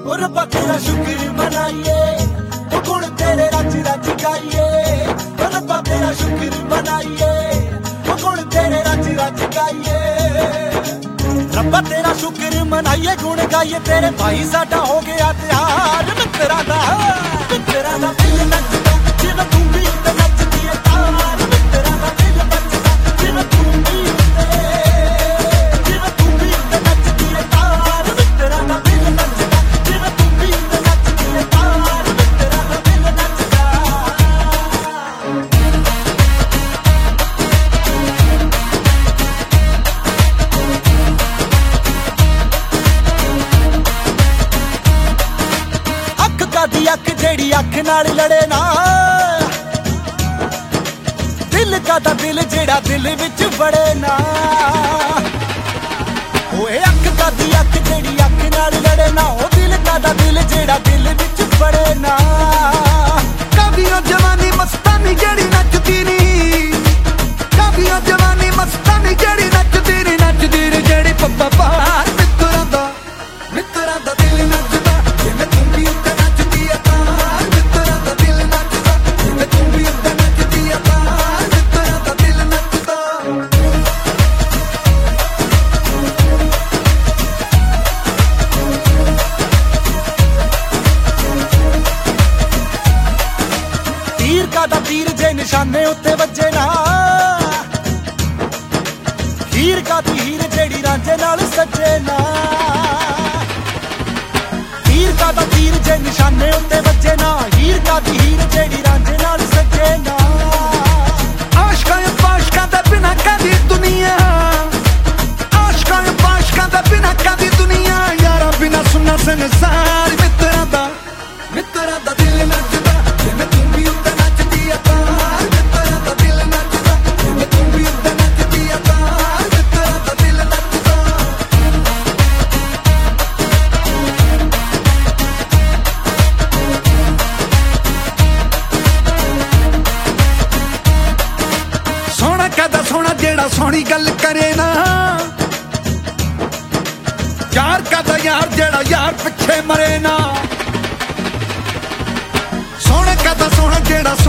रब्बा तेरा शुक्र मनाइए, गुण तेरे रच रच गाइए। रब्बा तेरा शुक्र मनाइए, गुण तेरे रच रच गाइए। रब्बा तेरा शुक्र मनाइए, गुण गाइए। तेरे भाई साडा हो गया त्यार, मित्रा दा दिल नचदा जिवें तू भी ते नचदी है तार। मित्रा दा दिल नचदा जिवें तू भी ते नचदी है तार। मित्रा दा दिल नचदा जिवें तू भी ते नचदी है तार। मित्रा दा दिल नचदा। अख कादी अख जेड़ी अख नाल लड़े ना, दिल कादा दिल जेड़ा दिल विच बड़े ना। ओए अख कादी अख जेड़ी अख नाल लड़े ना, ओ दिल कादा दिल जेड़ा दिल विच बड़े ना। कादियां जवानी मस्तानी जेड़ी नचदी नी, कादियां जवानी मस्तानी जेड़ी नचदी नी, नचदी नी जेड़ी पप्पा पार। मित्रा दा दिल नचदा जिवें तू भी उत्ते नचदी है तार। मित्रा दा दिल नचदा जिवें तू भी उत्ते नचदी है तार। मित्रा दा दिल नचदा। तीर कादा तीर जे निशाने उत्ते वजे ना, हीर कादी हीर जेड़ी रांझे नाल सजे ना। तीर कादा तीर जे निशाने उत्ते वजे ना, हीर कादी हीर जेड़ी रांझे नाल सजे ना। आशकां पाशकां दे बिना कदी दुनिया, आशकां पाशकां दे बिना कदी दुनिया। यारा बिना सुनना संसार। मित्रा दा दिल नचदा जिवें तू भी उत्ते नचदी है तार। मित्रा दा दिल नचदा जिवें तू भी उत्ते नचदी है तार। मित्रा दा दिल नचदा। सोहना कदा सोहना जेड़ा सोहनी गल करे ना, यार कदा यार जेड़ा यार पिछे मरे ना। सोहना कदा सोहना जेड़ा